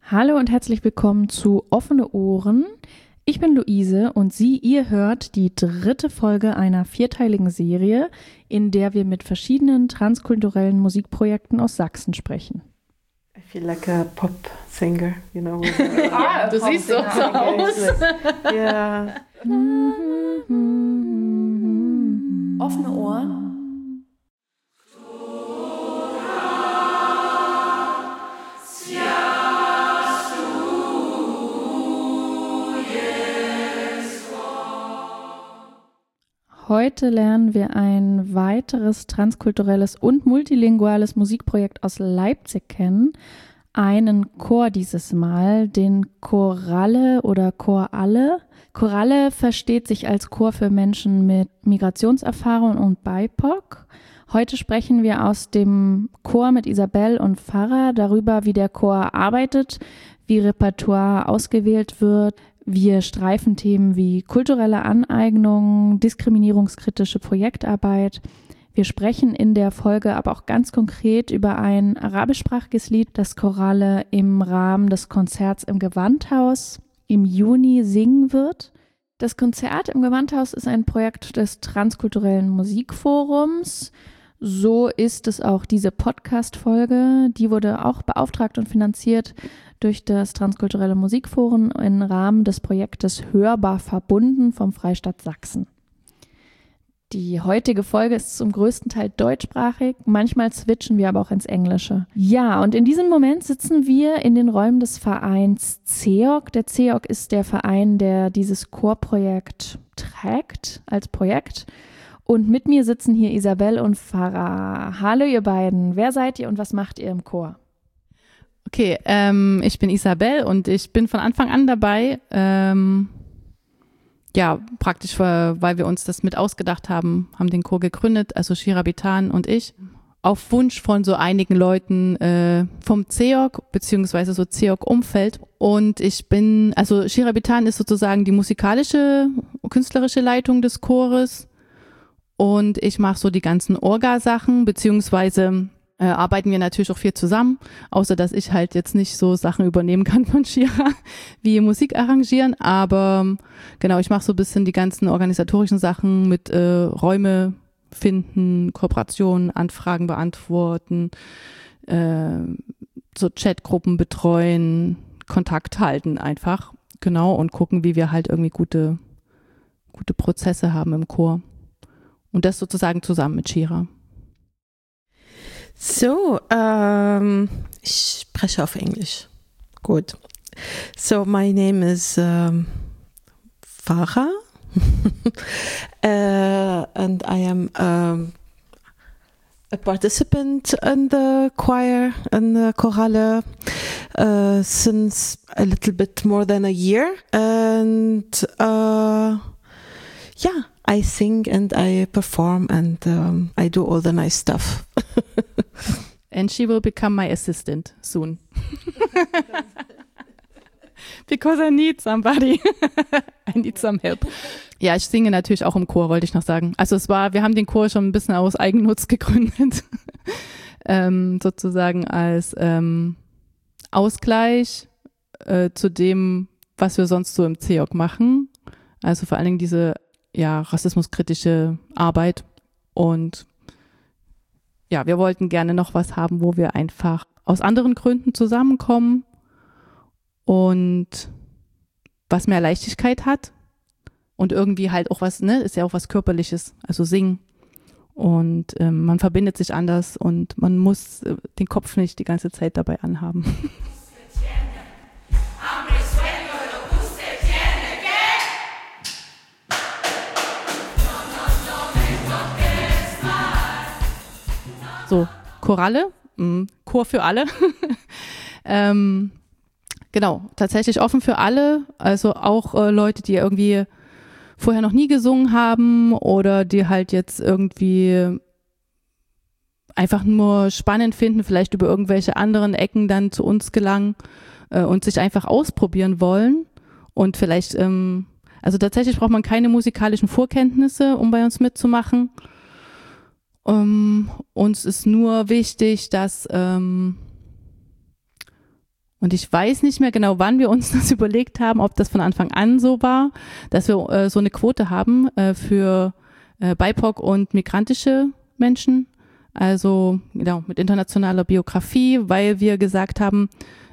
Hallo und herzlich willkommen zu Offene Ohren. Ich bin Luise und ihr hört die 3. Folge einer 4-teiligen Serie, in der wir mit verschiedenen transkulturellen Musikprojekten aus Sachsen sprechen. I feel like a pop singer, you know. Du siehst so aus. Ja. Offene Ohren. Heute lernen wir ein weiteres transkulturelles und multilinguales Musikprojekt aus Leipzig kennen. Einen Chor dieses Mal, den Choralle oder Choralle. Choralle versteht sich als Chor für Menschen mit Migrationserfahrung und BIPOC. Heute sprechen wir aus dem Chor mit Isabel und Farah darüber, wie der Chor arbeitet, wie Repertoire ausgewählt wird. Wir streifen Themen wie kulturelle Aneignung, diskriminierungskritische Projektarbeit. Wir sprechen in der Folge aber auch ganz konkret über ein arabischsprachiges Lied, das Choralle im Rahmen des Konzerts im Gewandhaus im Juni singen wird. Das Konzert im Gewandhaus ist ein Projekt des Transkulturellen Musikforums. So ist es auch diese Podcast-Folge. Die wurde auch beauftragt und finanziert durch das Transkulturelle Musikforum im Rahmen des Projektes Hörbar verbunden vom Freistaat Sachsen. Die heutige Folge ist zum größten Teil deutschsprachig, manchmal switchen wir aber auch ins Englische. Ja, und in diesem Moment sitzen wir in den Räumen des Vereins CEOC. Der CEOC ist der Verein, der dieses Chorprojekt trägt als Projekt. Und mit mir sitzen hier Isabel und Farah. Hallo ihr beiden, wer seid ihr und was macht ihr im Chor? Okay, ich bin Isabel und ich bin von Anfang an dabei. Praktisch, weil wir uns das mit ausgedacht haben den Chor gegründet, also Shira Bitan und ich. Auf Wunsch von so einigen Leuten vom CEOC, beziehungsweise so CEOC-Umfeld. Und Shira Bitan ist sozusagen die musikalische, künstlerische Leitung des Chores. Und ich mache so die ganzen Orga-Sachen, beziehungsweise arbeiten wir natürlich auch viel zusammen, außer dass ich halt jetzt nicht so Sachen übernehmen kann von Shira, wie Musik arrangieren, aber genau, ich mache so ein bisschen die ganzen organisatorischen Sachen mit Räume finden, Kooperationen, Anfragen beantworten, so Chatgruppen betreuen, Kontakt halten einfach, genau, und gucken, wie wir halt irgendwie gute Prozesse haben im Chor. Und das sozusagen zusammen mit Shira. So, ich spreche auf Englisch. Gut. So, my name is Farah and I am a participant in the choir and the Choralle since a little bit more than a year. And I sing and I perform and I do all the nice stuff. And she will become my assistant soon. Because I need somebody. I need some help. Ja, ich singe natürlich auch im Chor, wollte ich noch sagen. Also wir haben den Chor schon ein bisschen aus Eigennutz gegründet. Sozusagen als Ausgleich zu dem, was wir sonst so im CEOC machen. Also vor allen Dingen diese rassismuskritische Arbeit. Und ja, wir wollten gerne noch was haben, wo wir einfach aus anderen Gründen zusammenkommen und was mehr Leichtigkeit hat und irgendwie halt auch was, ist ja auch was Körperliches, also singen. Und man verbindet sich anders und man muss den Kopf nicht die ganze Zeit dabei anhaben. So, Choralle, Chor für alle. Genau, tatsächlich offen für alle, also auch Leute, die irgendwie vorher noch nie gesungen haben oder die halt jetzt irgendwie einfach nur spannend finden, vielleicht über irgendwelche anderen Ecken dann zu uns gelangen und sich einfach ausprobieren wollen. Und vielleicht, also tatsächlich braucht man keine musikalischen Vorkenntnisse, um bei uns mitzumachen. Uns ist nur wichtig, dass, und Und ich weiß nicht mehr genau, wann wir uns das überlegt haben, ob das von Anfang an so war, dass wir so eine Quote haben für BIPOC und migrantische Menschen, also genau, mit internationaler Biografie, weil wir gesagt haben,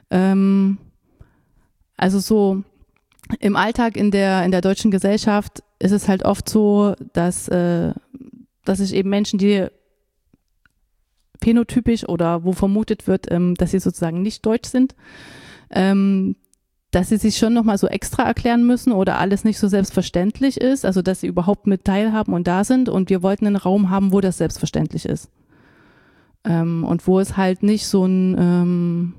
also so im Alltag in der deutschen Gesellschaft ist es halt oft so, dass sich eben Menschen, die phänotypisch oder wo vermutet wird, dass sie sozusagen nicht deutsch sind, dass sie sich schon nochmal so extra erklären müssen oder alles nicht so selbstverständlich ist, also dass sie überhaupt mit teilhaben und da sind, und wir wollten einen Raum haben, wo das selbstverständlich ist. Und wo es halt nicht so ein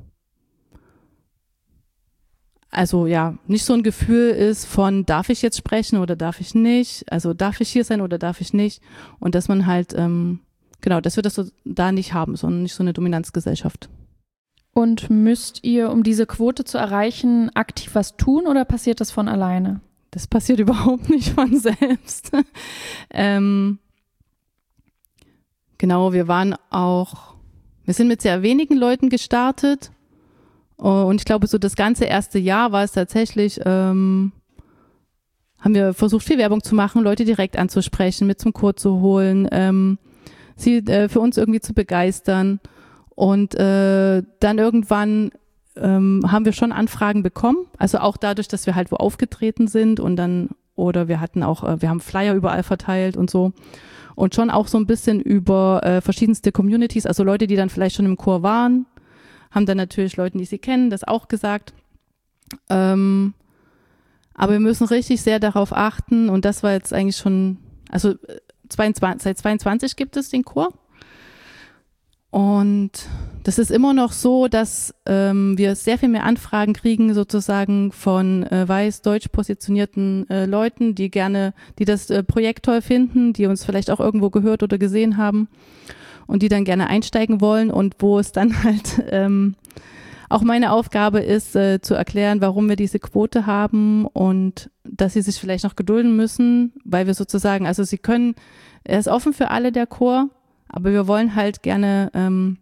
nicht so ein Gefühl ist von, darf ich jetzt sprechen oder darf ich nicht, also darf ich hier sein oder darf ich nicht, und dass man halt dass wir das so da nicht haben, sondern nicht so eine Dominanzgesellschaft. Und müsst ihr, um diese Quote zu erreichen, aktiv was tun oder passiert das von alleine? Das passiert überhaupt nicht von selbst. Genau, wir sind mit sehr wenigen Leuten gestartet, und ich glaube, so das ganze erste Jahr war es tatsächlich, haben wir versucht, viel Werbung zu machen, Leute direkt anzusprechen, mit zum Chor zu holen, sie für uns irgendwie zu begeistern. Und dann irgendwann haben wir schon Anfragen bekommen, also auch dadurch, dass wir halt wo aufgetreten sind, und dann, oder wir haben Flyer überall verteilt und so, und schon auch so ein bisschen über verschiedenste Communities, also Leute, die dann vielleicht schon im Chor waren, haben dann natürlich Leuten, die sie kennen, das auch gesagt. Aber wir müssen richtig sehr darauf achten, und das war jetzt eigentlich schon, also seit 22 gibt es den Chor. Und das ist immer noch so, dass wir sehr viel mehr Anfragen kriegen, sozusagen von weiß-deutsch positionierten Leuten, die das Projekt toll finden, die uns vielleicht auch irgendwo gehört oder gesehen haben und die dann gerne einsteigen wollen, und wo es dann halt auch meine Aufgabe ist, zu erklären, warum wir diese Quote haben und dass sie sich vielleicht noch gedulden müssen, weil wir sozusagen, also er ist offen für alle, der Chor, aber wir wollen halt gerne,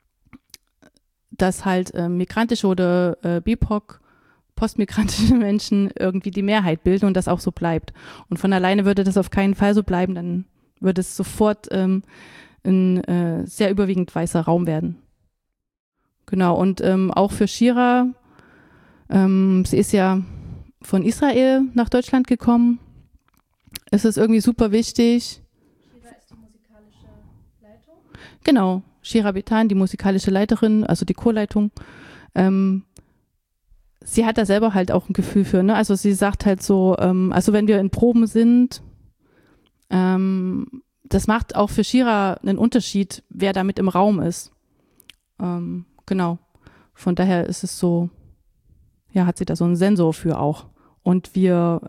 dass halt migrantische oder BIPOC, postmigrantische Menschen irgendwie die Mehrheit bilden und das auch so bleibt. Und von alleine würde das auf keinen Fall so bleiben, dann würde es sofort ein sehr überwiegend weißer Raum werden. Genau, und auch für Shira, sie ist ja von Israel nach Deutschland gekommen, ist es irgendwie super wichtig. Shira ist die musikalische Leitung? Genau, Shira Betan, die musikalische Leiterin, also die Chorleitung. Sie hat da selber halt auch ein Gefühl für, ne? Also sie sagt halt so, also wenn wir in Proben sind, das macht auch für Shira einen Unterschied, wer da mit im Raum ist. Genau. Von daher ist es so, ja, hat sie da so einen Sensor für auch. Und wir,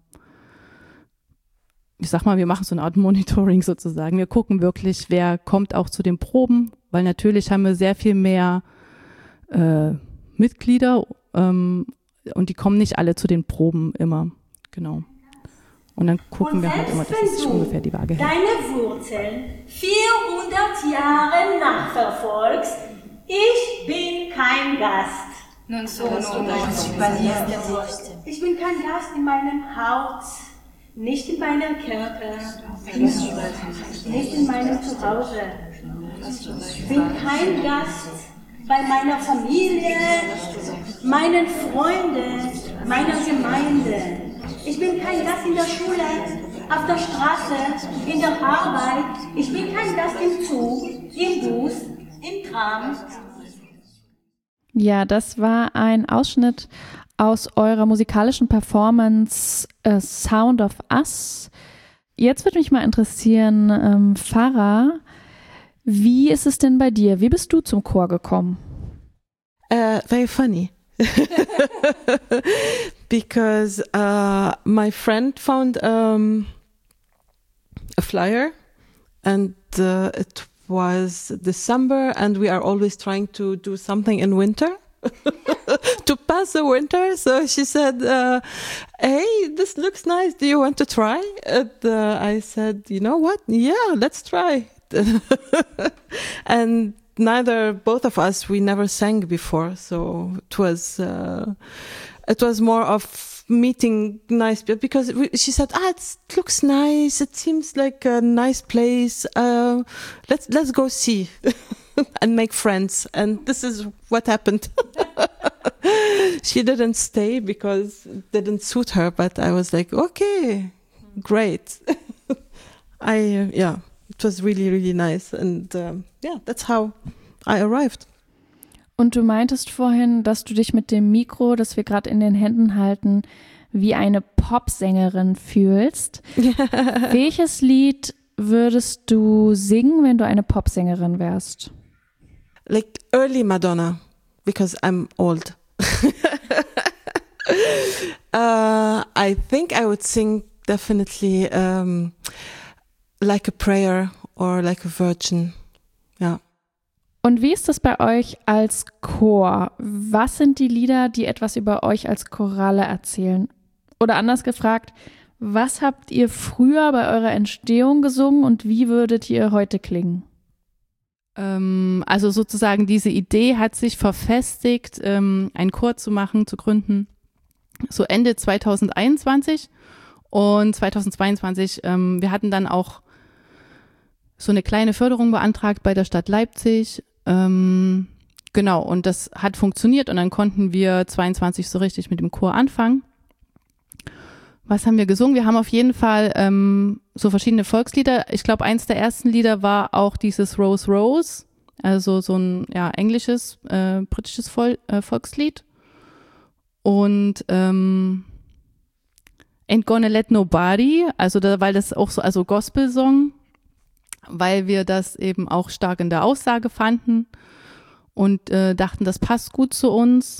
ich sag mal, wir machen so eine Art Monitoring sozusagen. Wir gucken wirklich, wer kommt auch zu den Proben, weil natürlich haben wir sehr viel mehr Mitglieder und die kommen nicht alle zu den Proben immer. Genau. Und dann gucken wir halt immer, dass es ungefähr die Waage hält. Deine Wurzeln 400 Jahre nachverfolgst, ich bin kein Gast. Ich bin kein Gast in meinem Haus, nicht in meinem Körper, nicht in meinem Zuhause. Ich bin kein Gast bei meiner Familie, meinen Freunden, meiner Gemeinde. Ich bin kein Gast in der Schule, auf der Straße, in der Arbeit. Ich bin kein Gast im Zug, im Bus, im Tram. Ja, das war ein Ausschnitt aus eurer musikalischen Performance Sound of Us. Jetzt würde mich mal interessieren, Farah, wie ist es denn bei dir? Wie bist du zum Chor gekommen? Very funny. Because my friend found a flyer and it was December and we are always trying to do something in winter to pass the winter. So she said, hey, this looks nice. Do you want to try? And I said, you know what? Yeah, let's try. And both of us, we never sang before, so it was more of meeting nice people, because she said, it looks nice, it seems like a nice place, let's go see and make friends, and this is what happened. She didn't stay because it didn't suit her, but I was like, okay, great. It was really, really nice, and that's how I arrived. Und du meintest vorhin, dass du dich mit dem Mikro, das wir gerade in den Händen halten, wie eine Popsängerin fühlst. Welches Lied würdest du singen, wenn du eine Popsängerin wärst? Like early Madonna, because I'm old. I think I would sing definitely Like a Prayer or Like a Virgin. Ja. Und wie ist das bei euch als Chor? Was sind die Lieder, die etwas über euch als Choralle erzählen? Oder anders gefragt, was habt ihr früher bei eurer Entstehung gesungen und wie würdet ihr heute klingen? Also sozusagen diese Idee hat sich verfestigt, einen Chor zu gründen, so Ende 2021 und 2022. Wir hatten dann auch so eine kleine Förderung beantragt bei der Stadt Leipzig. Genau, und das hat funktioniert und dann konnten wir 22 so richtig mit dem Chor anfangen. Was haben wir gesungen? Wir haben auf jeden Fall so verschiedene Volkslieder. Ich glaube, eins der ersten Lieder war auch dieses Rose Rose, also so ein englisches, britisches Volkslied. Und Ain't Gonna Let Nobody, weil das auch so, also Gospel-Song, weil wir das eben auch stark in der Aussage fanden und dachten, das passt gut zu uns.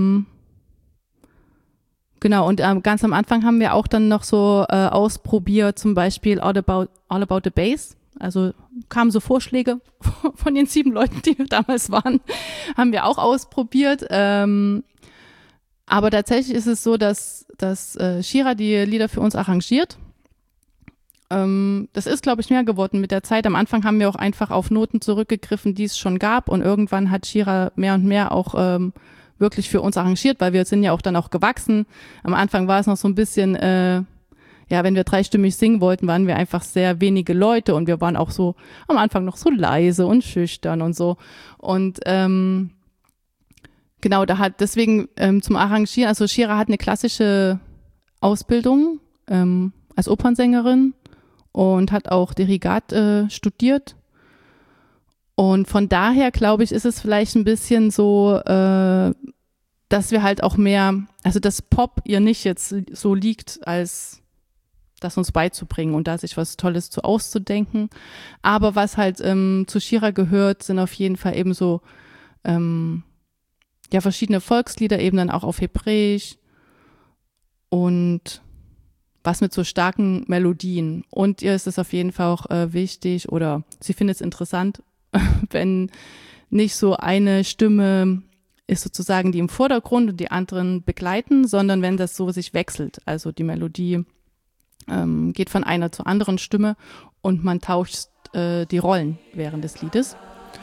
Genau, und ganz am Anfang haben wir auch dann noch so ausprobiert, zum Beispiel All About the Bass. Also kamen so Vorschläge von den 7 Leuten, die wir damals waren, haben wir auch ausprobiert. Aber tatsächlich ist es so, dass Shira die Lieder für uns arrangiert. Das ist, glaube ich, mehr geworden mit der Zeit. Am Anfang haben wir auch einfach auf Noten zurückgegriffen, die es schon gab. Und irgendwann hat Shira mehr und mehr auch wirklich für uns arrangiert, weil wir sind ja auch dann auch gewachsen. Am Anfang war es noch so ein bisschen, wenn wir dreistimmig singen wollten, waren wir einfach sehr wenige Leute und wir waren auch so am Anfang noch so leise und schüchtern und so. Und genau, deswegen zum Arrangieren, also Shira hat eine klassische Ausbildung als Opernsängerin und hat auch Dirigat studiert. Und von daher, glaube ich, ist es vielleicht ein bisschen so, dass wir halt auch mehr, also dass Pop ihr nicht jetzt so liegt, als das uns beizubringen und da sich was Tolles zu auszudenken. Aber was halt zu Shira gehört, sind auf jeden Fall eben so verschiedene Volkslieder, eben dann auch auf Hebräisch und was mit so starken Melodien. Und ihr ist es auf jeden Fall auch wichtig oder sie findet es interessant, wenn nicht so eine Stimme ist sozusagen die im Vordergrund und die anderen begleiten, sondern wenn das so sich wechselt. Also die Melodie geht von einer zur anderen Stimme und man tauscht die Rollen während des Liedes.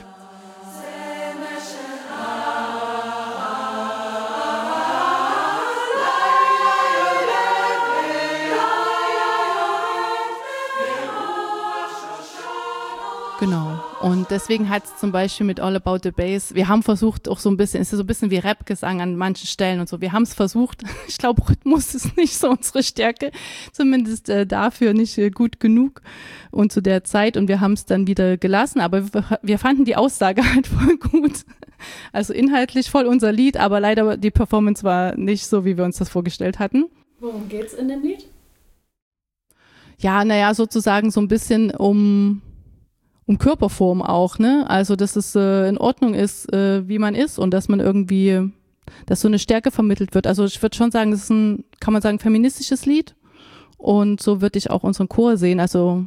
Genau. Und deswegen hat es zum Beispiel mit All About the Bass, wir haben versucht auch so ein bisschen, es ist so ein bisschen wie Rap-Gesang an manchen Stellen und so. Wir haben es versucht. Ich glaube, Rhythmus ist nicht so unsere Stärke, zumindest dafür nicht gut genug und zu der Zeit. Und wir haben es dann wieder gelassen, aber wir fanden die Aussage halt voll gut. Also inhaltlich voll unser Lied, aber leider die Performance war nicht so, wie wir uns das vorgestellt hatten. Worum geht's in dem Lied? Ja, sozusagen so ein bisschen um Körperform auch, ne? Also, dass es in Ordnung ist, wie man ist und dass man irgendwie, dass so eine Stärke vermittelt wird. Also, ich würde schon sagen, das ist kann man sagen, feministisches Lied. Und so würde ich auch unseren Chor sehen. Also,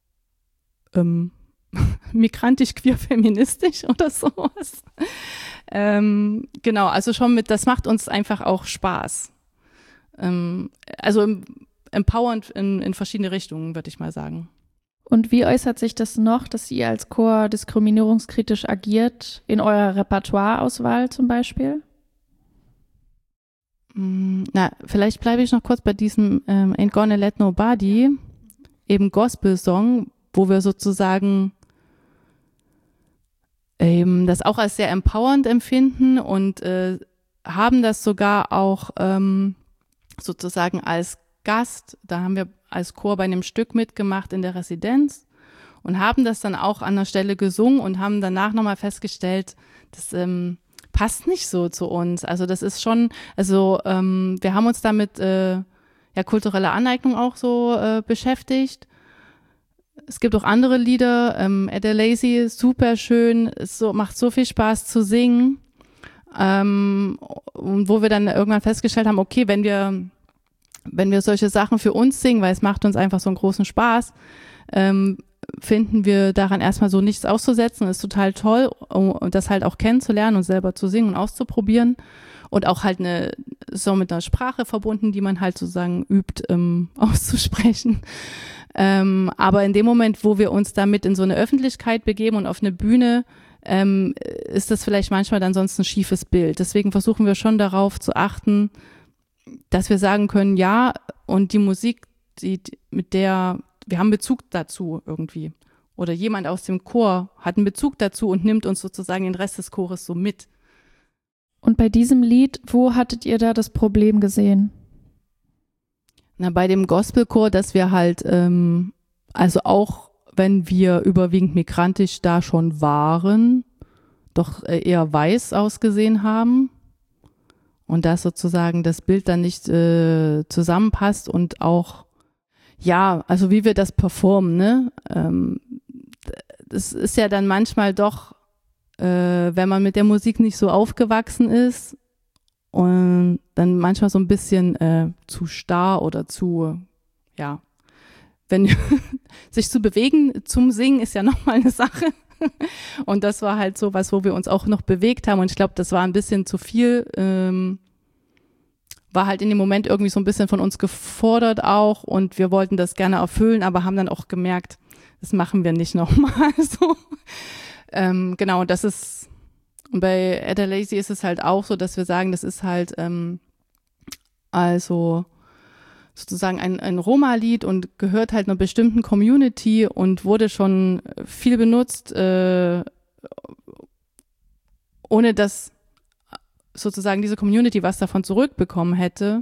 migrantisch, queer, feministisch oder sowas. Genau, also schon das macht uns einfach auch Spaß. Also, empowernd in verschiedene Richtungen, würde ich mal sagen. Und wie äußert sich das noch, dass ihr als Chor diskriminierungskritisch agiert, in eurer Repertoireauswahl zum Beispiel? Na, vielleicht bleibe ich noch kurz bei diesem Ain't Gonna Let Nobody, eben Gospel-Song, wo wir sozusagen das auch als sehr empowernd empfinden und haben das sogar auch sozusagen als Gast, da haben wir als Chor bei einem Stück mitgemacht in der Residenz und haben das dann auch an der Stelle gesungen und haben danach nochmal festgestellt, das passt nicht so zu uns. Also das ist schon, also wir haben uns damit kulturelle Aneignung auch so beschäftigt. Es gibt auch andere Lieder, Adelaide, super schön, macht so viel Spaß zu singen. Und wo wir dann irgendwann festgestellt haben, okay, wenn wir solche Sachen für uns singen, weil es macht uns einfach so einen großen Spaß, finden wir daran erstmal so nichts auszusetzen. Das ist total toll, um das halt auch kennenzulernen und selber zu singen und auszuprobieren. Und auch halt so mit einer Sprache verbunden, die man halt sozusagen übt, auszusprechen. Aber in dem Moment, wo wir uns damit in so eine Öffentlichkeit begeben und auf eine Bühne, ist das vielleicht manchmal dann sonst ein schiefes Bild. Deswegen versuchen wir schon darauf zu achten, dass wir sagen können, ja, und die Musik, mit der wir haben Bezug dazu irgendwie. Oder jemand aus dem Chor hat einen Bezug dazu und nimmt uns sozusagen den Rest des Chores so mit. Und bei diesem Lied, wo hattet ihr da das Problem gesehen? Na, bei dem Gospelchor, dass wir halt, also auch wenn wir überwiegend migrantisch da schon waren, doch eher weiß ausgesehen haben. Und dass sozusagen das Bild dann nicht zusammenpasst und auch, ja, also wie wir das performen, ne? Das ist ja dann manchmal doch, wenn man mit der Musik nicht so aufgewachsen ist und dann manchmal so ein bisschen zu starr oder zu, ja, wenn sich zu bewegen zum Singen ist ja nochmal eine Sache. Und das war halt so was, wo wir uns auch noch bewegt haben und ich glaube, das war ein bisschen zu viel, war halt in dem Moment irgendwie so ein bisschen von uns gefordert auch und wir wollten das gerne erfüllen, aber haben dann auch gemerkt, das machen wir nicht nochmal so. Genau, das ist, und bei Adelaide ist es halt auch so, dass wir sagen, das ist halt also sozusagen ein Roma-Lied und gehört halt einer bestimmten Community und wurde schon viel benutzt, ohne dass sozusagen diese Community was davon zurückbekommen hätte.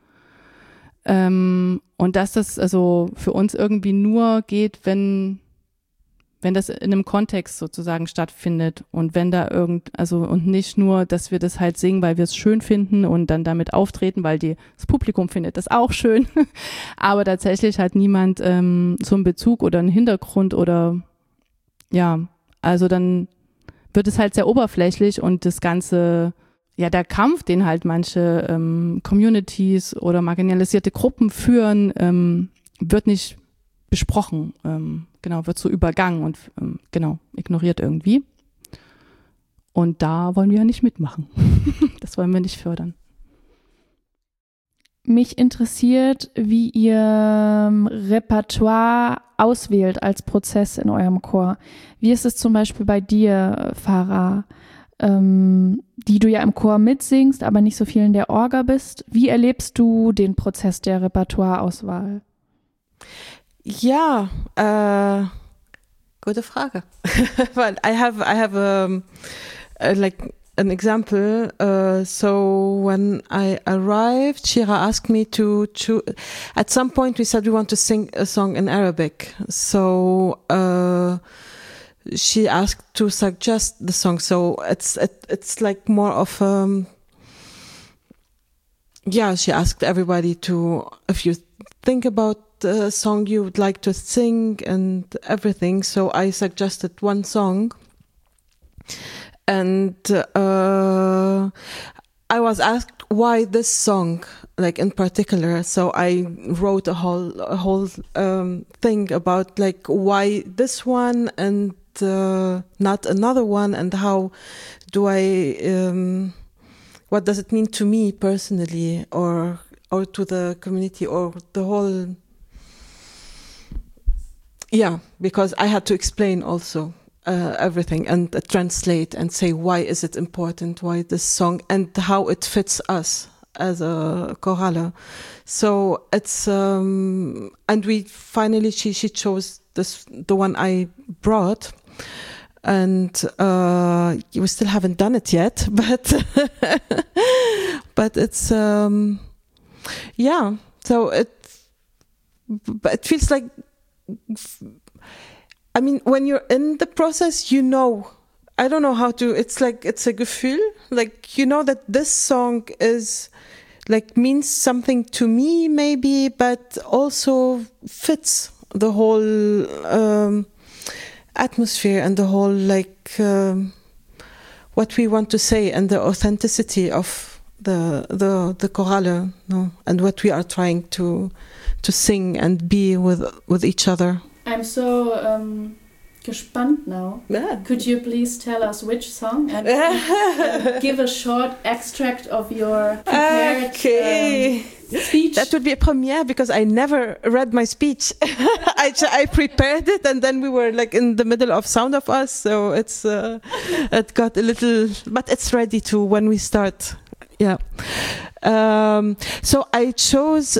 Und dass das also für uns irgendwie nur geht, wenn das in einem Kontext sozusagen stattfindet und wenn da und nicht nur, dass wir das halt singen, weil wir es schön finden und dann damit auftreten, weil das Publikum findet das auch schön, aber tatsächlich hat niemand so einen Bezug oder einen Hintergrund oder ja, also dann wird es halt sehr oberflächlich und das Ganze, ja, der Kampf, den halt manche Communities oder marginalisierte Gruppen führen, wird nicht besprochen, wird so übergangen und ignoriert irgendwie. Und da wollen wir ja nicht mitmachen. Das wollen wir nicht fördern. Mich interessiert, wie ihr Repertoire auswählt als Prozess in eurem Chor. Wie ist es zum Beispiel bei dir, Farah, die du ja im Chor mitsingst, aber nicht so viel in der Orga bist? Wie erlebst du den Prozess der Repertoireauswahl? Ja, gute Frage. But I have like an example. So when I arrived, Shira asked me to choose. At some point, we said we want to sing a song in Arabic. So she asked to suggest the song. So it's like more of she asked everybody to, if you think about the song you would like to sing and everything. So I suggested one song, and I was asked why this song, like in particular. So I wrote a whole thing about like why this one and not another one, and how do I what does it mean to me personally, or to the community, or the whole yeah, because I had to explain also everything and translate and say why is it important, why this song and how it fits us as a chorale. So it's and we finally she chose the one I brought, and we still haven't done it yet, but but it's yeah. So it feels like, I mean, when you're in the process, you know, I don't know how to, it's like, it's a Gefühl, like, you know that this song is, like, means something to me maybe, but also fits the whole atmosphere and the whole, like, what we want to say and the authenticity of the chorale, no? And what we are trying to sing and be with each other. I'm so gespannt now. Yeah. Could you please tell us which song and give a short extract of your prepared speech? That would be a premiere because I never read my speech. I prepared it and then we were like in the middle of Sound of Us, so it's it got a little, but it's ready to when we start. Yeah. So I chose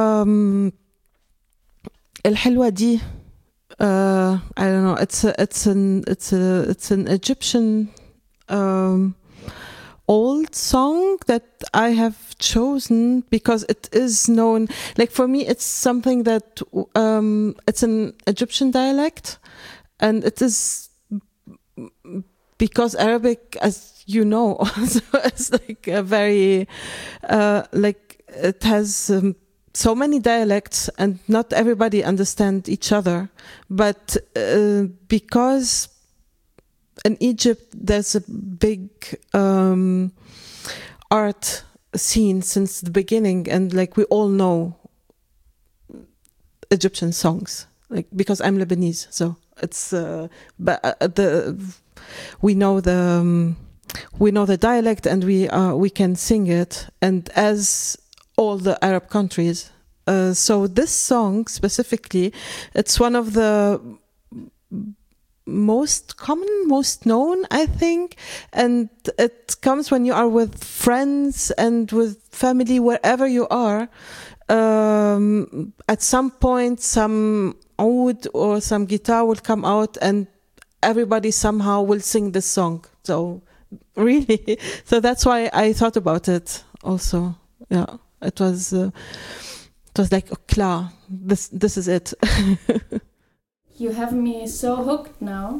El Helwa Di. I don't know. It's an Egyptian old song that I have chosen because it is known. Like for me, it's something that it's an Egyptian dialect, and it is because Arabic, as you know, also is like a very like it has. So many dialects and not everybody understand each other, but because in Egypt there's a big art scene since the beginning, and like we all know Egyptian songs, like because I'm Lebanese, so it's but we know the dialect and we can sing it, and as all the Arab countries. So this song specifically, it's one of the most common, most known, I think. And it comes when you are with friends and with family, wherever you are. At some point, some oud or some guitar will come out and everybody somehow will sing this song. So really, so that's why I thought about it also. Yeah. It was like, oh, klar, this is it. You have me so hooked now.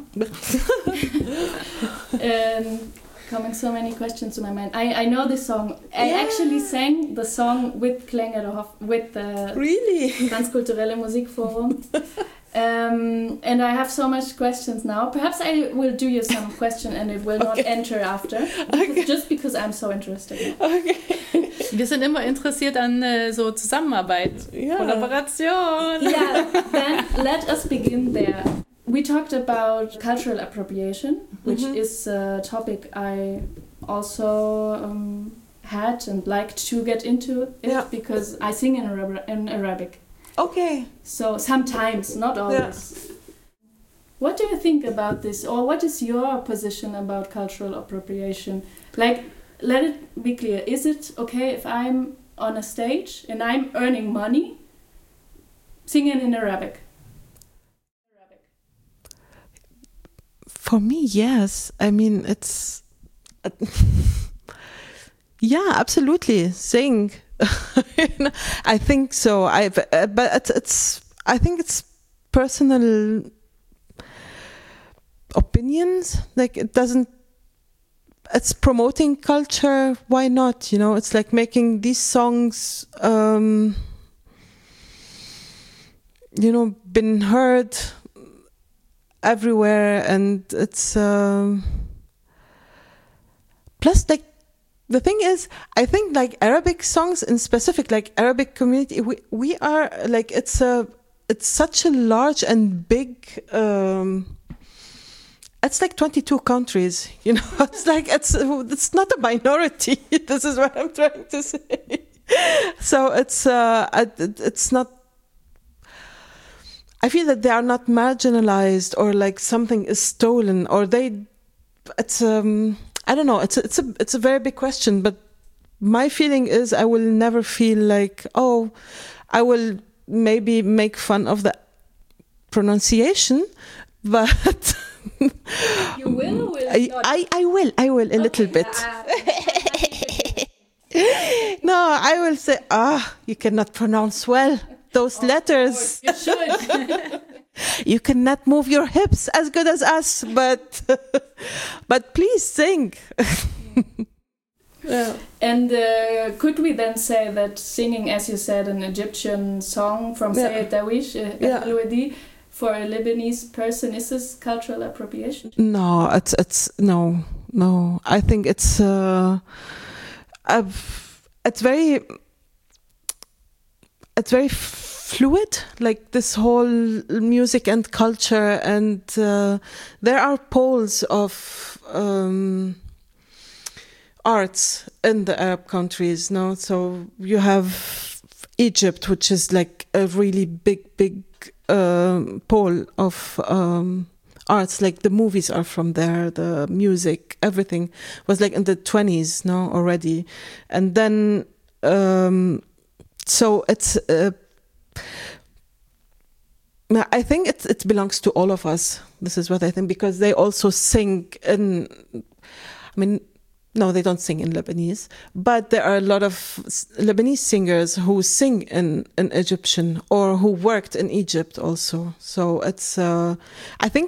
Coming so many questions to my mind. I know this song. I actually sang the song with Klänge with the Transkulturelle Musikforum. And I have so much questions now. Perhaps I will do you some question and it will not enter after. Just because I'm so interested. Okay. Wir sind immer interessiert an so Zusammenarbeit, Kollaboration. Yeah, then let us begin there. We talked about cultural appropriation, which is a topic I also had and liked to get into it because I sing in Arabic. Okay. So sometimes, not always. Yeah. What do you think about this, or what is your position about cultural appropriation? Like, let it be clear, is it okay if I'm on a stage and I'm earning money singing in Arabic? For me, yes. I mean, it's... yeah, absolutely. Sing. I think so. But it's. I think it's personal opinions. Like it doesn't. It's promoting culture. Why not? You know, it's like making these songs. You know, been heard everywhere, and it's. Plus, like. The thing is, I think like Arabic songs in specific, like Arabic community, we are like it's such a large and big. It's like 22 countries, you know. It's like it's not a minority. This is what I'm trying to say. So it's not. I feel that they are not marginalized or like something is stolen or it's I don't know, it's a very big question, but my feeling is I will never feel like, oh, I will maybe make fun of the pronunciation, but you will or will you not? I will a little bit. No, I will say, you cannot pronounce well those letters. You should. You cannot move your hips as good as us, but please sing. Yeah. And could we then say that singing, as you said, an Egyptian song from Sayed Darwish, El-Wadi, for a Lebanese person, is this cultural appropriation? No, it's no. I think it's very fluid, like this whole music and culture, and there are poles of arts in the Arab countries. No, so you have Egypt, which is like a really big pole of arts. Like the movies are from there, the music, everything was like in the 1920s, no, already, and then so it's. I think it belongs to all of us. This is what I think, because they also sing in. I mean, no, they don't sing in Lebanese, but there are a lot of Lebanese singers who sing in Egyptian or who worked in Egypt also. So it's, I think,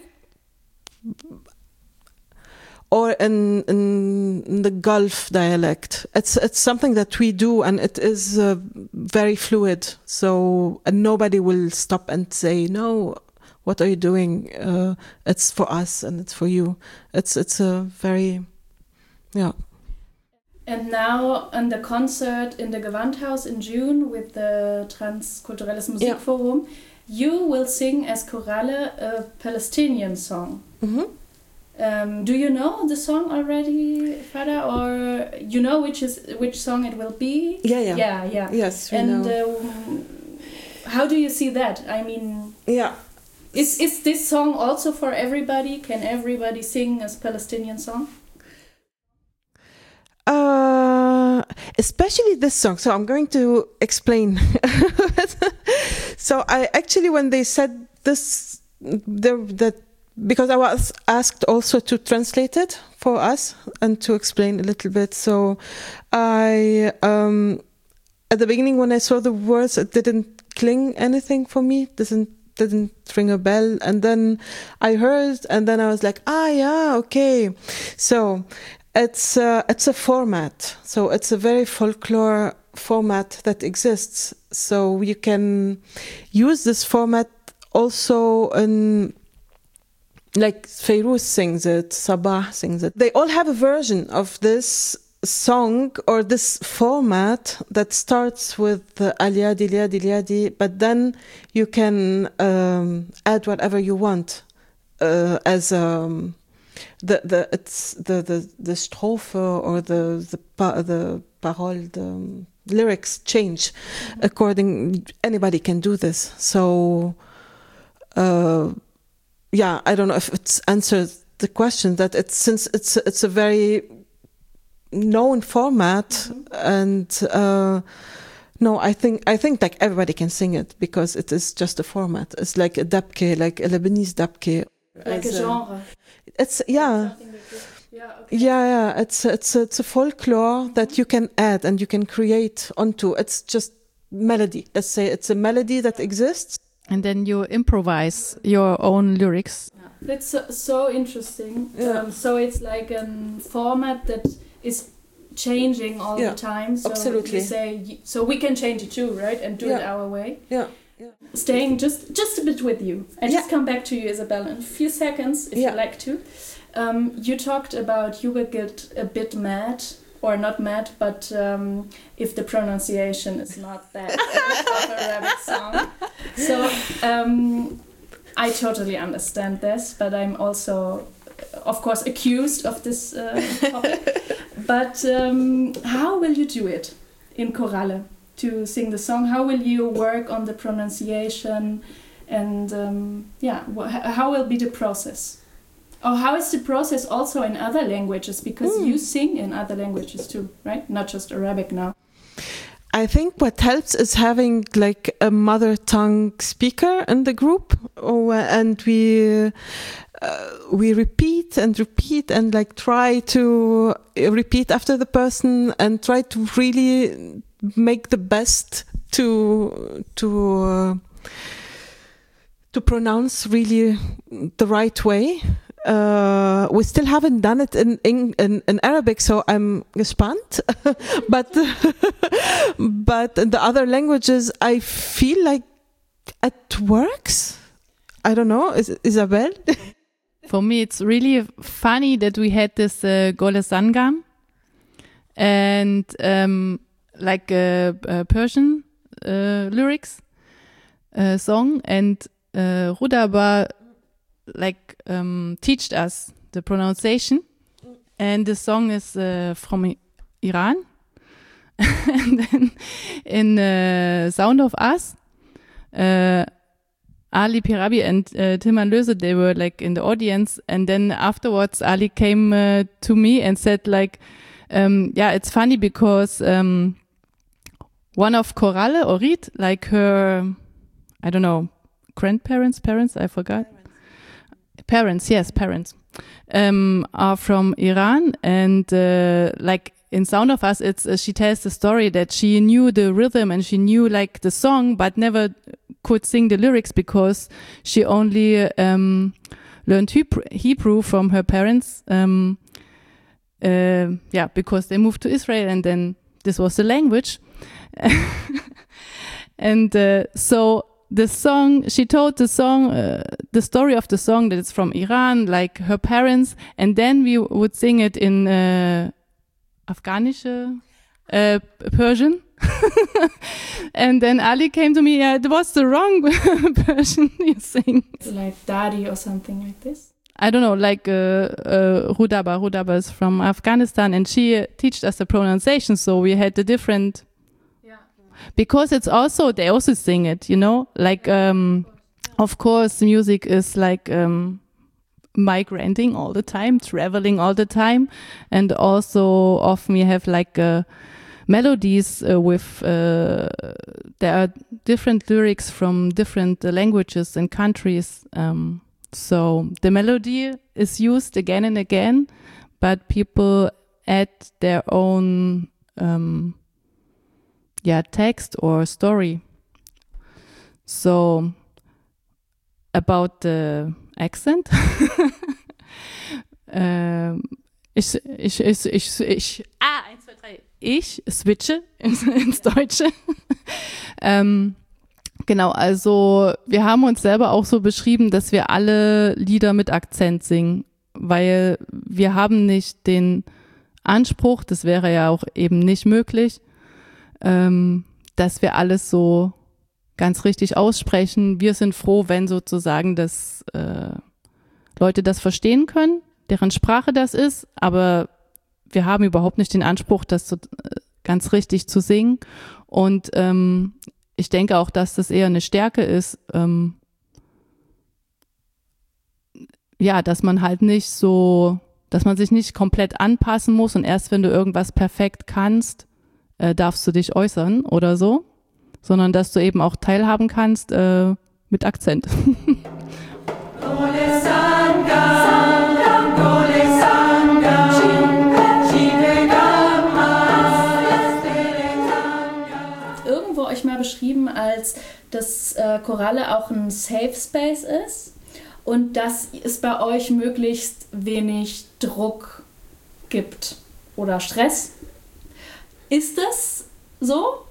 or in the Gulf dialect. It's something that we do, and it is very fluid. So and nobody will stop and say, no, what are you doing? It's for us and it's for you. It's a very, yeah. And now on the concert in the Gewandhaus in June with the Transkulturelles Musikforum, you will sing as Koralle a Palestinian song. Mm-hmm. Do you know the song already, Farah, or you know which song it will be? Yeah. Yes, we know. How do you see that? I mean, is this song also for everybody? Can everybody sing a Palestinian song? Especially this song. So I'm going to explain. So I actually, when they said this, because I was asked also to translate it for us and to explain a little bit. So I, at the beginning when I saw the words, it didn't cling anything for me. Didn't ring a bell. And then I heard, and then I was like, okay. So it's a format. So it's a very folklore format that exists. So you can use this format also in, like Fayrouz sings it, Sabah sings it. They all have a version of this song or this format that starts with Al-Yadi, Al-Yadi, Al-Yadi, but then you can add whatever you want as the strophe or the parole, the lyrics change according. Anybody can do this. So. I don't know if it's answered the question that since it's a very known format, and no, I think like everybody can sing it because it is just a format. It's like a dabke, like a Lebanese dabke, like a genre. It's It's a folklore that you can add and you can create onto. It's just melody. Let's say it's a melody that exists. And then you improvise your own lyrics. That's so interesting. Yeah. So it's like a format that is changing all the time. So absolutely. You say, so we can change it too, right? And do it our way. Yeah. Staying just a bit with you. I just come back to you, Isabel, in a few seconds, if you like to. You talked about you will get a bit mad. Or not mad, but if the pronunciation is not that of a Arabic song. So I totally understand this, but I'm also, of course, accused of this topic. But how will you do it in Koralle to sing the song? How will you work on the pronunciation? And how will be the process? Or how is the process also in other languages? Because you sing in other languages too, right? Not just Arabic now. I think what helps is having like a mother tongue speaker in the group, and we repeat and like try to repeat after the person and try to really make the best to pronounce really the right way. We still haven't done it in Arabic, so I'm gespannt. but in the other languages, I feel like it works. I don't know, Isabel? For me, it's really funny that we had this Gole Sangam and like Persian lyrics song, and Rudaba like teached us the pronunciation, and the song is from Iran. And then in Sound of Us, Ali Pirabi and Tilman Löse, they were like in the audience, and then afterwards Ali came to me and said like, it's funny because one of Coralle or Reed, like her, I don't know, parents, I forgot. Parents, are from Iran, and like in Sound of Us, it's she tells the story that she knew the rhythm and she knew like the song, but never could sing the lyrics because she only learned Hebrew from her parents. Because they moved to Israel, and then this was the language, and so. The song, she told the the story of the song that it's from Iran, like her parents, and then we would sing it in Afghanische, Persian. And then Ali came to me, it was the wrong Persian you sing. Like Dadi or something like this? I don't know, like Rudaba. Rudaba is from Afghanistan, and she taught us the pronunciation, so we had the different... Because it's also, they also sing it, you know, like, of course, music is like migrating all the time, traveling all the time. And also often you have like melodies with, there are different lyrics from different languages and countries. So the melody is used again and again, but people add their own text or story. So about the accent, ich switche ins Deutsche. Genau, also wir haben uns selber auch so beschrieben, dass wir alle Lieder mit Akzent singen, weil wir haben nicht den Anspruch, das wäre ja auch eben nicht möglich, dass wir alles so ganz richtig aussprechen. Wir sind froh, wenn sozusagen dass Leute das verstehen können, deren Sprache das ist, aber wir haben überhaupt nicht den Anspruch, das so ganz richtig zu singen. Und ich denke auch, dass das eher eine Stärke ist, dass man halt nicht so, dass man sich nicht komplett anpassen muss und erst wenn du irgendwas perfekt kannst, darfst du dich äußern oder so, sondern dass du eben auch teilhaben kannst mit Akzent. Irgendwo euch mal beschrieben, als dass Coralle auch ein Safe Space ist und dass es bei euch möglichst wenig Druck gibt oder Stress. Ist das so?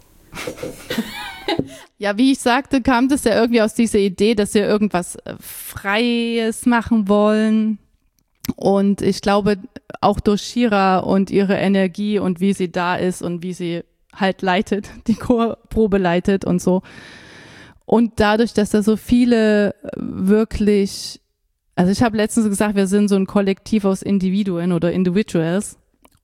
Ja, wie ich sagte, kam das ja irgendwie aus dieser Idee, dass wir irgendwas Freies machen wollen. Und ich glaube, auch durch Shira und ihre Energie und wie sie da ist und wie sie halt leitet, die Chorprobe leitet und so. Und dadurch, dass da so viele wirklich, also ich habe letztens gesagt, wir sind so ein Kollektiv aus Individuen oder Individuals.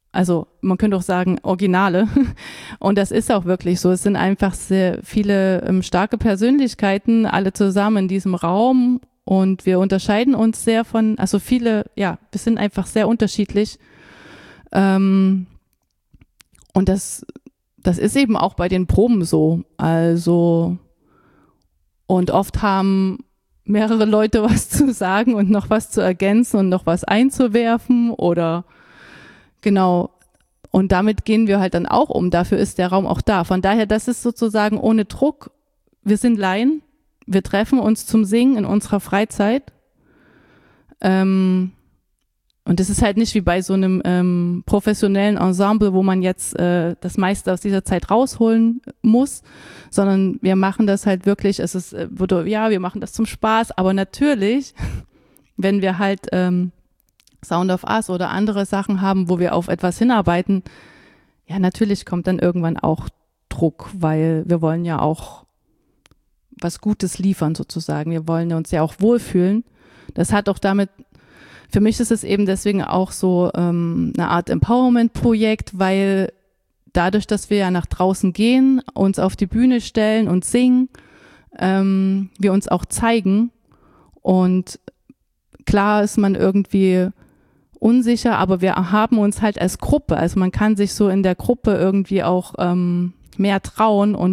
Also man könnte auch sagen Originale. Und das ist auch wirklich so. Es sind einfach sehr viele starke Persönlichkeiten, alle zusammen in diesem Raum. Und wir unterscheiden uns sehr wir sind einfach sehr unterschiedlich. Und das ist eben auch bei den Proben so. Also, und oft haben mehrere Leute was zu sagen und noch was zu ergänzen und noch was einzuwerfen oder genau. Und damit gehen wir halt dann auch um. Dafür ist der Raum auch da. Von daher, das ist sozusagen ohne Druck. Wir sind Laien. Wir treffen uns zum Singen in unserer Freizeit. Und es ist halt nicht wie bei so einem professionellen Ensemble, wo man jetzt das meiste aus dieser Zeit rausholen muss, sondern wir machen das halt wirklich, wir machen das zum Spaß, aber natürlich, wenn wir halt Sound of Us oder andere Sachen haben, wo wir auf etwas hinarbeiten, ja, natürlich kommt dann irgendwann auch Druck, weil wir wollen ja auch was Gutes liefern sozusagen. Wir wollen uns ja auch wohlfühlen. Das hat auch damit, für mich ist es eben deswegen auch so eine Art Empowerment-Projekt, weil dadurch, dass wir ja nach draußen gehen, uns auf die Bühne stellen und singen, wir uns auch zeigen. Und klar ist man irgendwie unsicher, aber wir haben uns halt als Gruppe, also man kann sich so in der Gruppe irgendwie auch mehr trauen und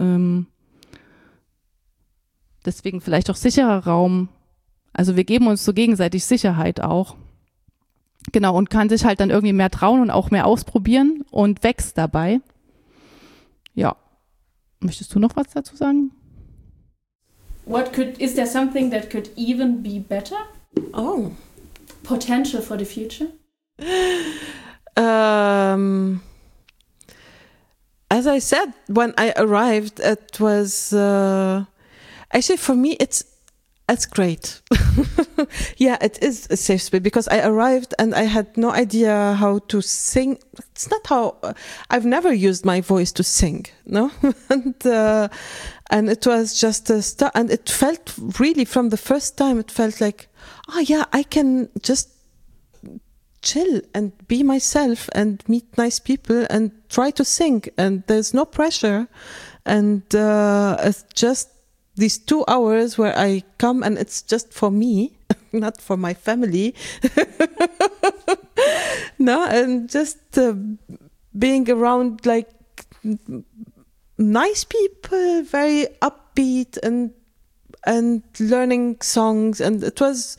deswegen vielleicht auch sicherer Raum. Also wir geben uns so gegenseitig Sicherheit auch. Genau, und kann sich halt dann irgendwie mehr trauen und auch mehr ausprobieren und wächst dabei. Ja. Möchtest du noch was dazu sagen? Is there something that could even be better? Oh. Potential for the future? As I said, when I arrived, it was actually for me it's great. Yeah, it is a safe space because I arrived and I had no idea how to sing. It's not how I've never used my voice to sing, no, and it was just a start. And it felt really from the first time, it felt like, oh yeah, I can just chill and be myself and meet nice people and try to sing, and there's no pressure, and it's just these 2 hours where I come and it's just for me, not for my family. No, and just being around like nice people, very upbeat and learning songs, and it was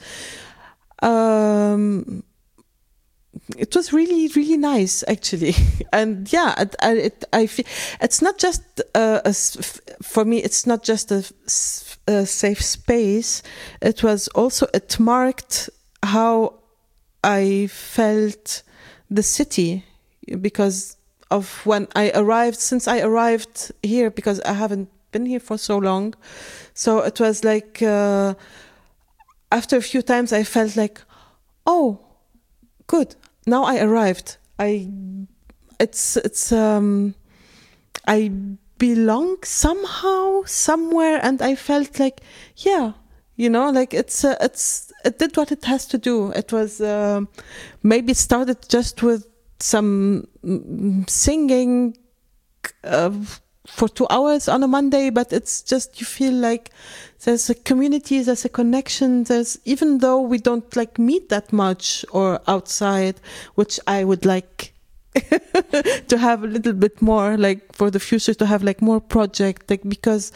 really, really nice, actually. And yeah, I feel it's not just for me. It's not just a safe space. It marked how I felt the city because of when I arrived. Since I arrived here, because I haven't been here for so long, so it was like after a few times I felt like, oh, good. Now I arrived. I belong somehow, somewhere, and I felt like, yeah, like it did what it has to do. It was maybe it started just with some singing for 2 hours on a Monday, but it's just, you feel like there's a community, there's a connection, even though we don't like meet that much or outside, which I would like to have a little bit more, like for the future, to have like more project, like because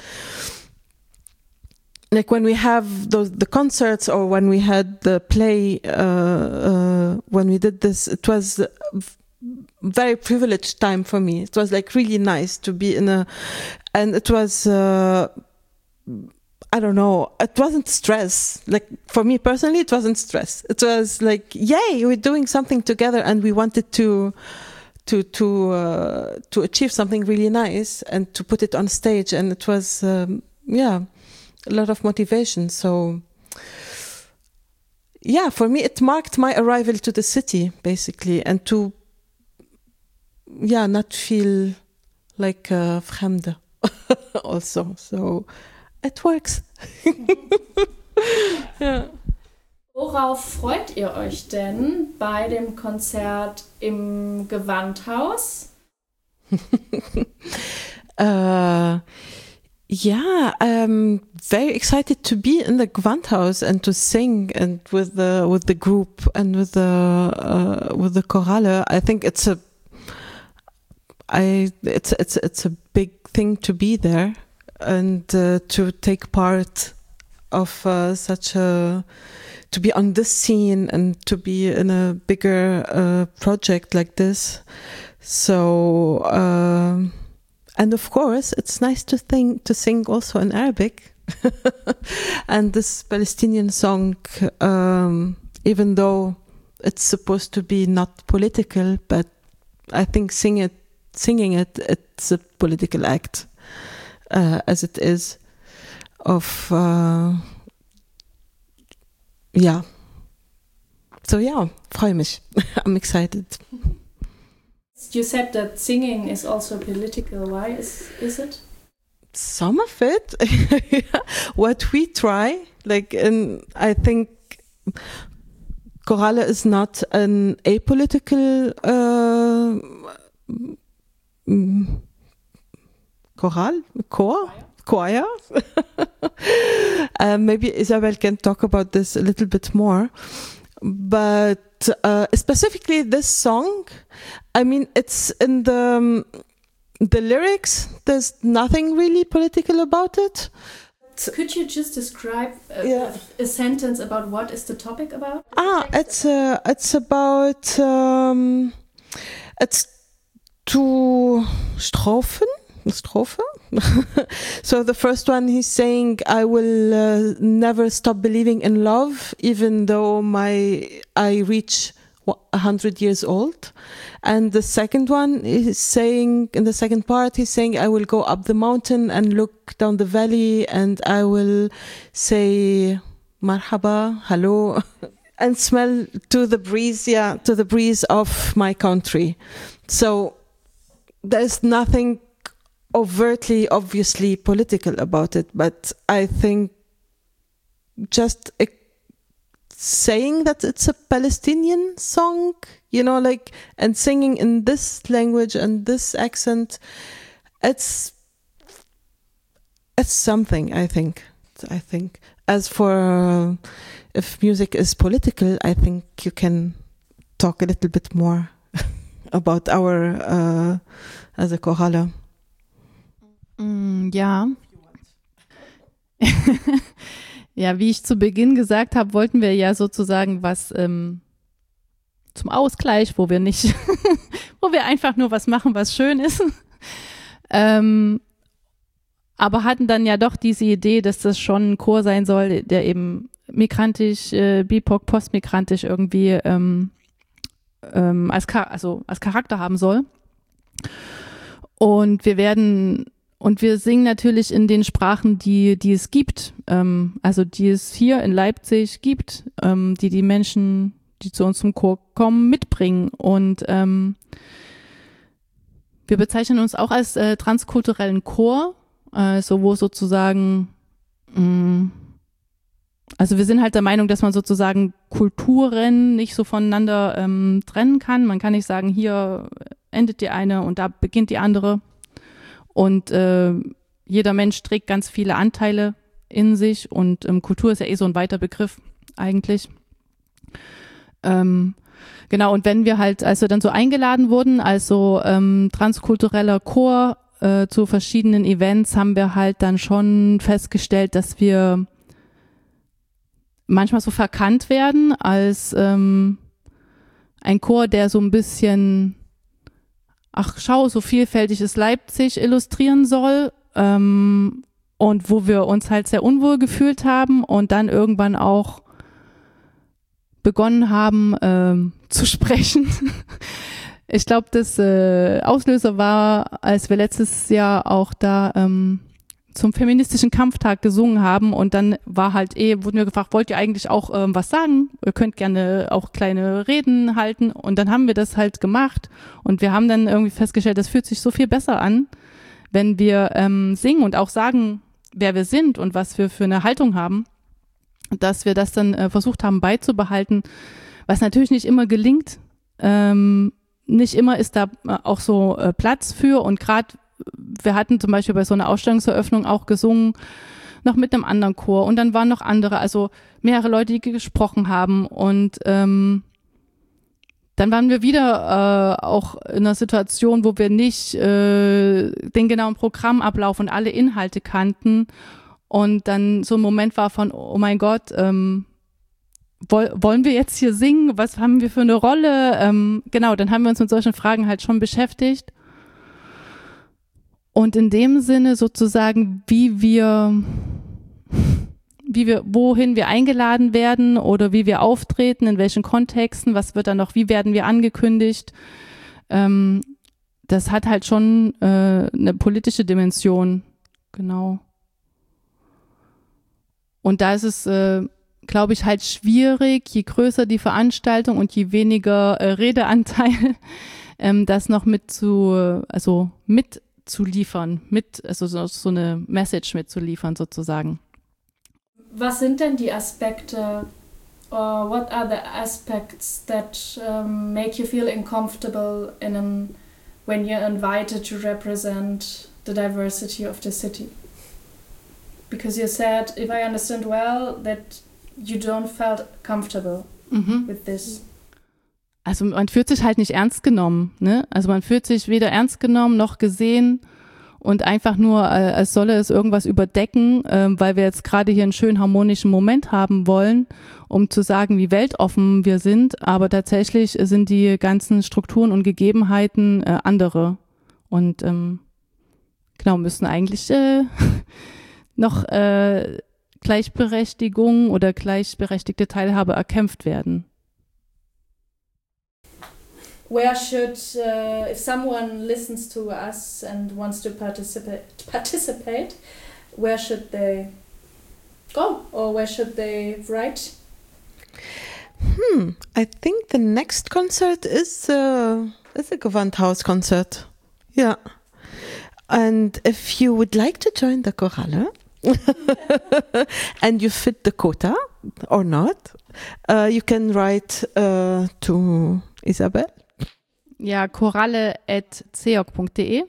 like when we have the concerts or when we had the play, when we did this, it was very privileged time for me. It was like really nice to be and it was I don't know, it wasn't stress. Like for me personally, it wasn't stress. It was like, yay, we're doing something together, and we wanted to achieve something really nice and to put it on stage, and it was a lot of motivation. So yeah, for me it marked my arrival to the city basically, and to not feel like a fremde also. So it works. Yeah. Worauf freut ihr euch denn bei dem Konzert im Gewandhaus? Yeah, I'm very excited to be in the Gewandhaus and to sing and with the group and with the Chorale. I think it's a big thing to be there and to take part of to be on this scene and to be in a bigger project like this. So, and of course, it's nice to sing also in Arabic. And this Palestinian song, even though it's supposed to be not political, but I think singing it, it's a political act, as it is of, yeah. So yeah, freue mich. I'm excited. You said that singing is also political. Why is it? Some of it. What we try, I think Chorale is not an apolitical choir. Maybe Isabel can talk about this a little bit more. But specifically this song, I mean, it's in the lyrics, there's nothing really political about it. Could you just describe a sentence about what is the topic about? It's about, it's two Strophe. So the first one, he's saying, I will never stop believing in love, even though I reach 100 years old. And the second one is saying, in the second part, he's saying, I will go up the mountain and look down the valley and I will say, marhaba, hello, and smell to the breeze of my country. So there's nothing overtly, obviously political about it, but I think just saying that it's a Palestinian song, and singing in this language and this accent, it's something, I think. As for if music is political, I think you can talk a little bit more about our as a Chorale. Ja. Ja, wie ich zu Beginn gesagt habe, wollten wir ja sozusagen was zum Ausgleich, wo wir einfach nur was machen, was schön ist. Aber hatten dann ja doch diese Idee, dass das schon ein Chor sein soll, der eben migrantisch, BIPOC, postmigrantisch irgendwie als Charakter haben soll. Und wir singen natürlich in den Sprachen, die es gibt, also die es hier in Leipzig gibt, die Menschen, die zu uns zum Chor kommen, mitbringen. Und wir bezeichnen uns auch als transkulturellen Chor, wo sozusagen, also wir sind halt der Meinung, dass man sozusagen Kulturen nicht so voneinander trennen kann. Man kann nicht sagen, hier endet die eine und da beginnt die andere. Und jeder Mensch trägt ganz viele Anteile in sich und Kultur ist ja so ein weiter Begriff eigentlich. Genau, und wenn wir halt, als wir dann so eingeladen wurden, als so transkultureller Chor zu verschiedenen Events, haben wir halt dann schon festgestellt, dass wir manchmal so verkannt werden als ein Chor, der so ein bisschen, ach schau, so vielfältig ist Leipzig illustrieren soll, und wo wir uns halt sehr unwohl gefühlt haben und dann irgendwann auch begonnen haben zu sprechen. Ich glaube, das Auslöser war, als wir letztes Jahr auch da zum feministischen Kampftag gesungen haben und dann war halt wurden wir gefragt, wollt ihr eigentlich auch was sagen? Ihr könnt gerne auch kleine Reden halten und dann haben wir das halt gemacht und wir haben dann irgendwie festgestellt, das fühlt sich so viel besser an, wenn wir singen und auch sagen, wer wir sind und was wir für eine Haltung haben. dass wir das dann versucht haben beizubehalten, was natürlich nicht immer gelingt. Nicht immer ist da auch so Platz für, und gerade wir hatten zum Beispiel bei so einer Ausstellungseröffnung auch gesungen, noch mit einem anderen Chor, und dann waren noch andere, also mehrere Leute, die gesprochen haben, und dann waren wir wieder auch in einer Situation, wo wir nicht den genauen Programmablauf und alle Inhalte kannten, und dann so ein Moment war von, oh mein Gott, wollen wir jetzt hier singen? Was haben wir für eine Rolle? Genau, dann haben wir uns mit solchen Fragen halt schon beschäftigt. Und in dem Sinne sozusagen, wohin wir eingeladen werden oder wie wir auftreten, in welchen Kontexten, was wird dann noch, wie werden wir angekündigt, das hat halt schon eine politische Dimension, genau. Und da ist es, glaube ich, halt schwierig, je größer die Veranstaltung und je weniger Redeanteil, das noch mitzuliefern, also so eine Message mitzuliefern sozusagen. Was sind denn die Aspekte, or what are the aspects that make you feel uncomfortable when you're invited to represent the diversity of the city? Because you said, if I understand well, that you don't felt comfortable with this. Also man fühlt sich halt nicht ernst genommen, ne? Also man fühlt sich weder ernst genommen noch gesehen und einfach nur, als solle es irgendwas überdecken, weil wir jetzt gerade hier einen schönen harmonischen Moment haben wollen, um zu sagen, wie weltoffen wir sind. Aber tatsächlich sind die ganzen Strukturen und Gegebenheiten andere. Und genau, müssen eigentlich noch Gleichberechtigung oder gleichberechtigte Teilhabe erkämpft werden. Where should, if someone listens to us and wants to participate, where should they go or where should they write? I think the next concert is a Gewandhaus concert. Yeah. And if you would like to join the Chorale and you fit the quota or not, you can write to Isabel. Ja, chorale@ceog.de.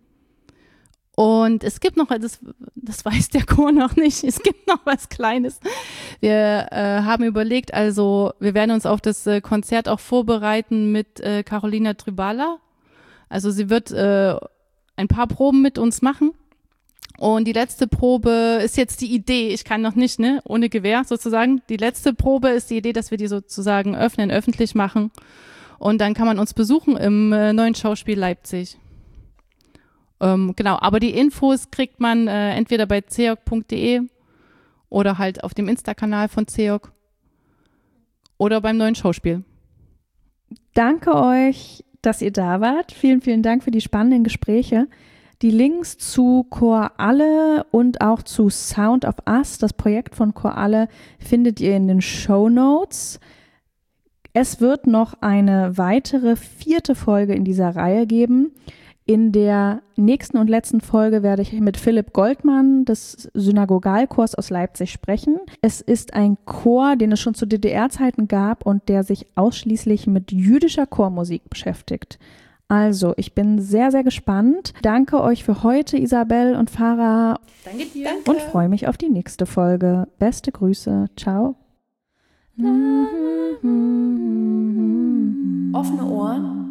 Und es gibt noch, das weiß der Chor noch nicht, es gibt noch was Kleines. Wir haben überlegt, also wir werden uns auf das Konzert auch vorbereiten mit Carolina Trybala. Also sie wird ein paar Proben mit uns machen. Und die letzte Probe ist jetzt die Idee, ich kann noch nicht, ne, ohne Gewehr sozusagen. Die letzte Probe ist die Idee, dass wir die sozusagen öffentlich machen. Und dann kann man uns besuchen im Neuen Schauspiel Leipzig. Genau, aber die Infos kriegt man entweder bei ceog.de oder halt auf dem Insta-Kanal von CEOG oder beim Neuen Schauspiel. Danke euch, dass ihr da wart. Vielen, vielen Dank für die spannenden Gespräche. Die Links zu Chorale und auch zu Sound of Us, das Projekt von Chorale, findet ihr in den Shownotes. Es wird noch eine weitere 4. Folge in dieser Reihe geben. In der nächsten und letzten Folge werde ich mit Philipp Goldmann des Synagogalchors aus Leipzig sprechen. Es ist ein Chor, den es schon zu DDR-Zeiten gab und der sich ausschließlich mit jüdischer Chormusik beschäftigt. Also, ich bin sehr, sehr gespannt. Danke euch für heute, Isabel und Farah. Danke dir. Und freue mich auf die nächste Folge. Beste Grüße. Ciao. Offene Ohren